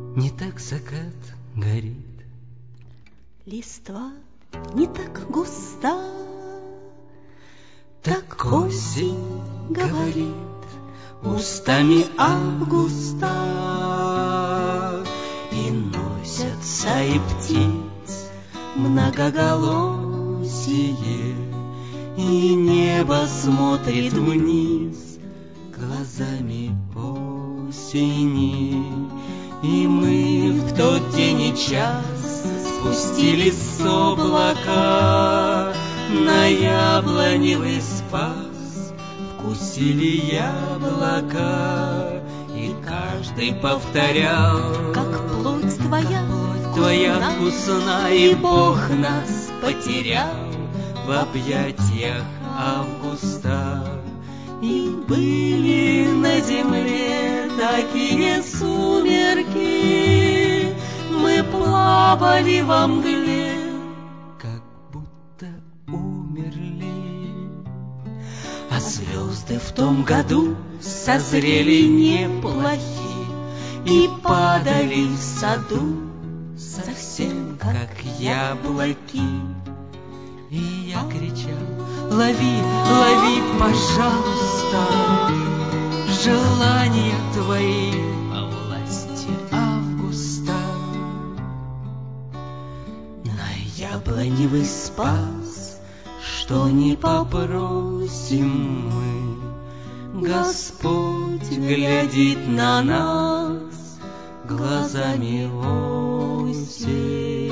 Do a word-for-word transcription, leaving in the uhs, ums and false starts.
не так закат горит, листва не так густа, так осень говорит устами августа. И носятся и птиц многоголосие, и небо смотрит вниз глазами осени. И мы в тот день и час спустились с облака на яблоневый спас, вкусили яблока, и каждый повторял: как плоть твоя, плоть твоя вкусна, и Бог нас потерял в объятиях августа. И были на земле такие сумерки, мы плавали во мгле, как будто умерли. А звезды в том году созрели неплохи и падали в саду совсем как яблоки. И я кричал: лови, лови, пожалуйста, желания твои во власти августа. На яблоневый спас, что не попросим мы, Господь глядит на нас глазами осени.